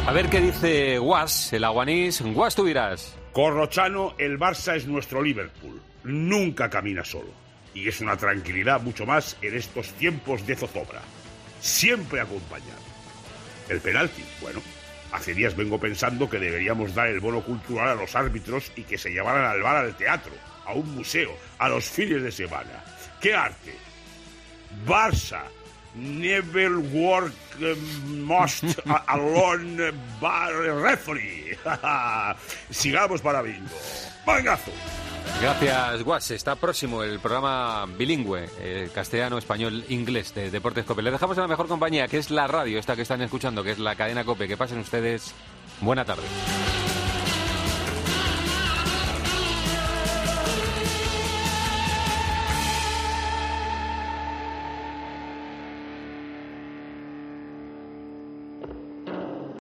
A ver qué dice Guas, el aguanís. Guas, tú dirás. Corrochano, el Barça es nuestro Liverpool. Nunca camina solo. Y es una tranquilidad mucho más en estos tiempos de zozobra. Siempre acompañado. El penalti, bueno, hace días vengo pensando que deberíamos dar el bono cultural a los árbitros y que se llevaran al bar al teatro, a un museo, a los fines de semana. ¡Qué arte! Barça. Never work most alone bar referee. Sigamos para bingo. ¡Mangazo! Gracias, Guas. Está próximo el programa bilingüe, castellano, español, inglés de Deportes COPE. Le dejamos en la mejor compañía, que es la radio, esta que están escuchando, que es la cadena COPE. Que pasen ustedes buena tarde.